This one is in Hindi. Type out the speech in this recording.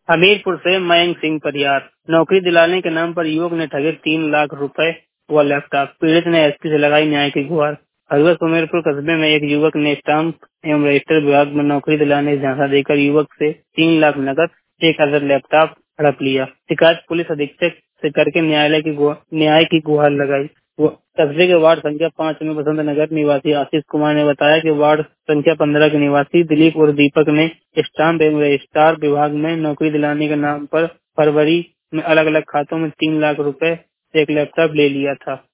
हमीरपुर से मयंक सिंह परियार। नौकरी दिलाने के नाम पर युवक ने ठगे 3 लाख रुपए व लैपटॉप। पीड़ित ने एसपी से लगाई न्याय की गुहार। हरदा सुमेरपुर कस्बे में एक युवक ने स्टाम्प एवं रजिस्टर विभाग में नौकरी दिलाने का झांसा देकर युवक से 3 लाख नकद, 1 अदद लैपटॉप हड़प लिया। शिकायत पुलिस अधीक्षक से करके न्याय की गुहार लगाई। कस्बे के वार्ड संख्या 5 में बसंत नगर निवासी आशीष कुमार ने बताया कि वार्ड संख्या 15 के निवासी दिलीप और दीपक ने स्टाम्प एवं रजिस्ट्रार विभाग में नौकरी दिलाने के नाम पर फरवरी में अलग अलग खातों में 3 लाख रुपए, 1 लैपटॉप ले लिया था।